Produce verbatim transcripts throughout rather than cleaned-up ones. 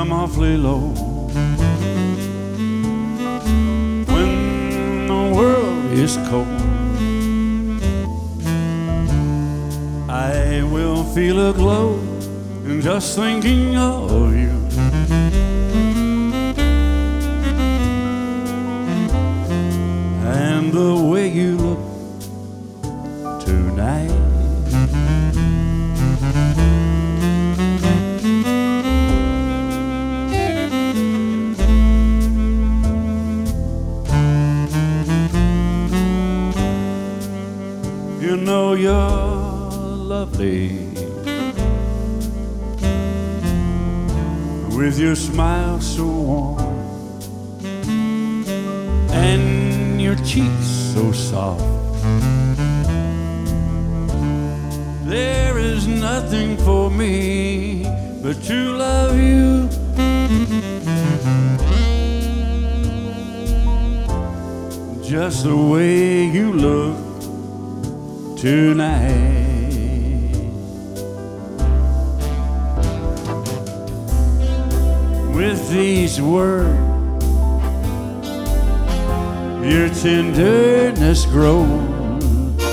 I'm awfully low. When the world is cold, I will feel a glow in just thinking of you. And the way you look tonight, you know you're lovely with your smile so warm and your cheeks so soft. There is nothing for me but to love you. Just the way you look tonight. With these words, your tenderness grows,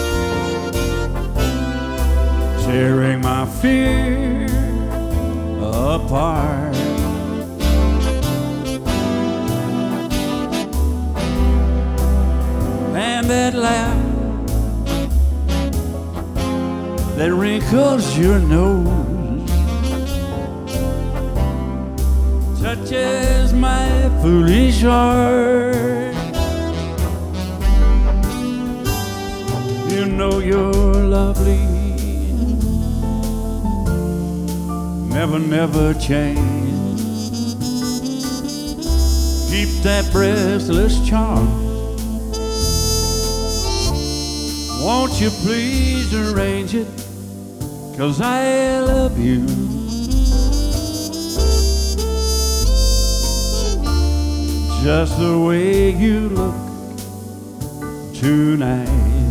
tearing my fear apart. And that laugh that wrinkles your nose touches my foolish heart. You know you're lovely, never, never change. Keep that breathless charm. Won't you please arrange it, 'cause I love you. Just the way you look tonight.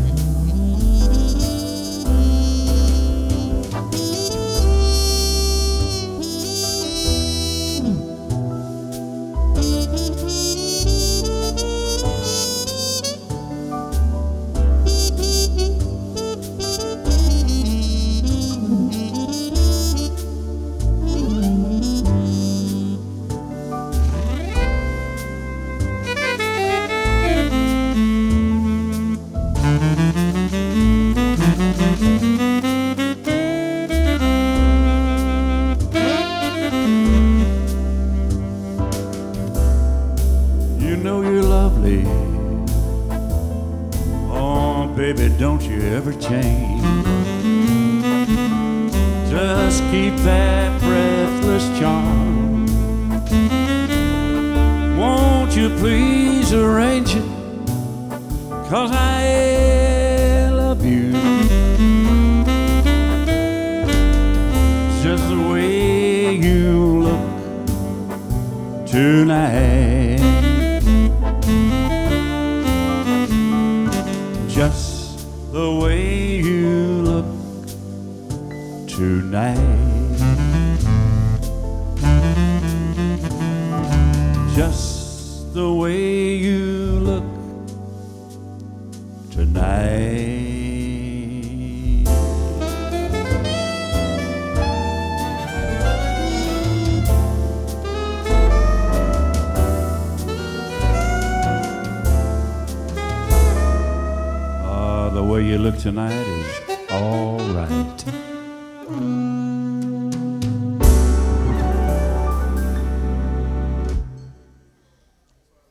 You know you're lovely. Oh, baby, don't you ever change. Just keep that breathless charm. Won't you please arrange it, 'cause I love you. Just the way you look tonight. Just the way you look tonight. Just the way you look tonight. The way you look tonight is all right.